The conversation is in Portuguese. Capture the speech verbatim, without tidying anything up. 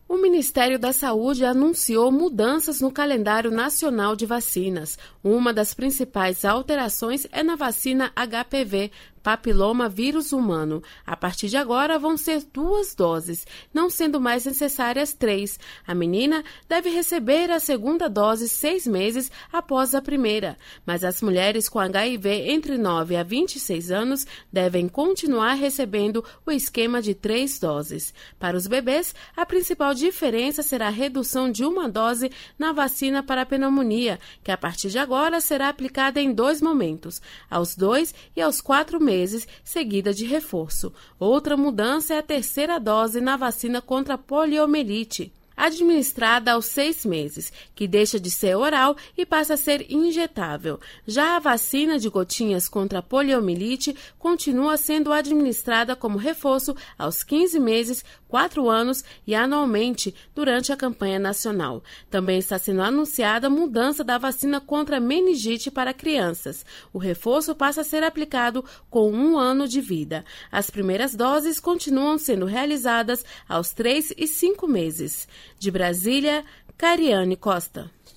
O Ministério da Saúde anunciou mudanças no calendário nacional de vacinas. Uma das principais alterações é na vacina H P V, papiloma vírus humano. A partir de agora vão ser duas doses, não sendo mais necessárias três. A menina deve receber a segunda dose seis meses após a primeira, mas as mulheres com H I V entre nove a vinte e seis anos devem continuar recebendo o esquema de três doses. Para os bebês, a principal diferença será a redução de uma dose na vacina para a pneumonia, que a partir de agora será aplicada em dois momentos, aos dois e aos quatro meses, seguida de reforço. Outra mudança é a terceira dose na vacina contra a poliomielite, administrada aos seis meses, que deixa de ser oral e passa a ser injetável. Já a vacina de gotinhas contra a poliomielite continua sendo administrada como reforço aos quinze meses, quatro anos e anualmente durante a campanha nacional. Também está sendo anunciada a mudança da vacina contra a meningite para crianças. O reforço passa a ser aplicado com um ano de vida. As primeiras doses continuam sendo realizadas aos três e cinco meses. De Brasília, Cariane Costa.